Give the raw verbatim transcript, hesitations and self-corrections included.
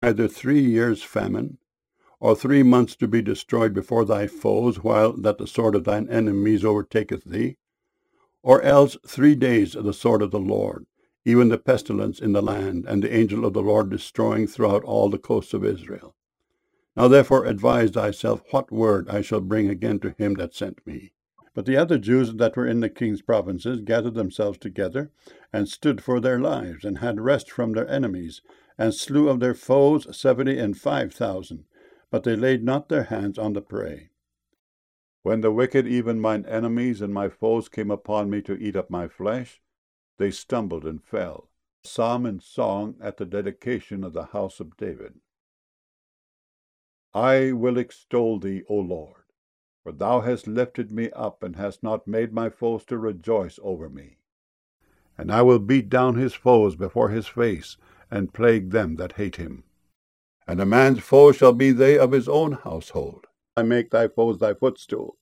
either three years' famine, or three months to be destroyed before thy foes, while that the sword of thine enemies overtaketh thee, or else three days of the sword of the Lord, even the pestilence in the land, and the angel of the Lord destroying throughout all the coasts of Israel. Now therefore advise thyself what word I shall bring again to him that sent me. But the other Jews that were in the king's provinces gathered themselves together, and stood for their lives, and had rest from their enemies, and slew of their foes seventy and five thousand, but they laid not their hands on the prey. When the wicked, even mine enemies and my foes, came upon me to eat up my flesh, they stumbled and fell. Psalm and song at the dedication of the house of David. I will extol thee, O Lord, for thou hast lifted me up, and hast not made my foes to rejoice over me. And I will beat down his foes before his face, and plague them that hate him. And a man's foes shall be they of his own household. I make thy foes thy footstool.